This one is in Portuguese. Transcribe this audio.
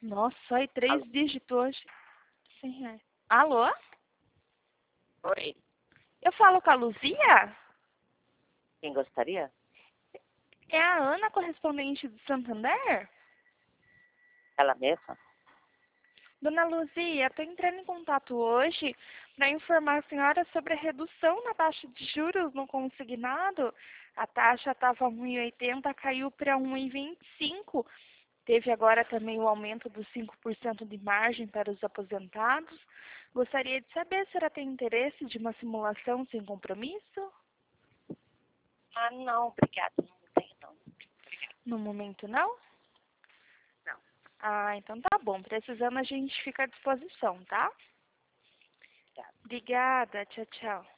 Nossa, só em 3 Alô? dígitos hoje. R$ 100. Alô? Oi, Eu falo com a Luzia? quem gostaria? É a Ana, correspondente do Santander? Ela mesma? Dona Luzia, estou entrando em contato hoje para informar a senhora sobre a redução na taxa de juros no consignado. A taxa estava 1,80, caiu para 1,25. Teve agora também o aumento dos 5% de margem para os aposentados. Gostaria de saber se ela tem interesse de uma simulação sem compromisso? Ah, não, obrigada. Não tenho, não. No momento, não? Não. Ah, então tá bom. Precisando, a gente fica à disposição, tá? Obrigada. Obrigada. Tchau, tchau.